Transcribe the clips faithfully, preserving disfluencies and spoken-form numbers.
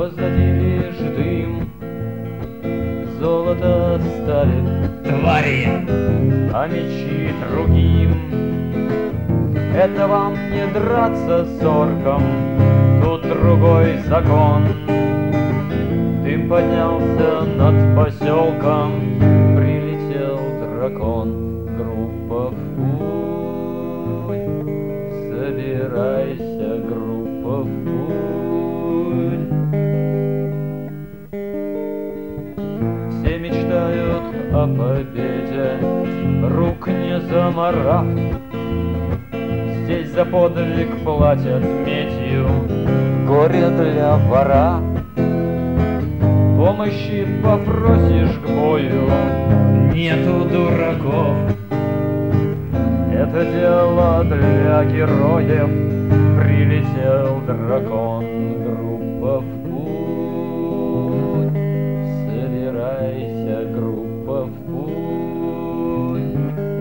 Позади лишь дым, золото стали твари, а мечи другим. Это вам не драться с орком, тут другой закон. Дым поднялся над поселком, прилетел дракон. Группа в путь, собирайся, группа в путь. Все мечтают о победе, рук не замарав. Здесь за подвиг платят медью, горе для вора. Помощи попросишь к бою, нету дураков. Это дело для героев, прилетел дракон. Группа в путь, собирайся, группа в путь.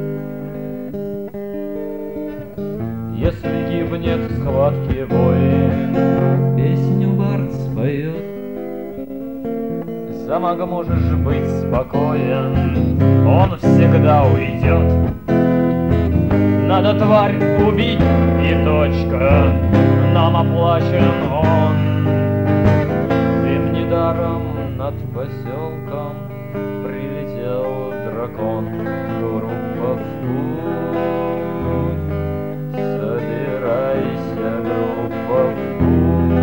Если гибнет в схватке воин, песню бард споет. Замок можешь быть спокоен, он всегда уйдет. Надо тварь убить и точка, нам оплачен он. Дым недаром над поселком, прилетел дракон. Группа в путь, собирайся, группа в путь.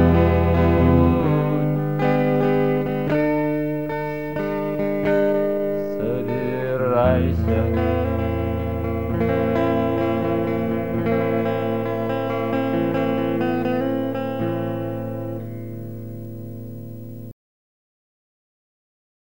Собирайся.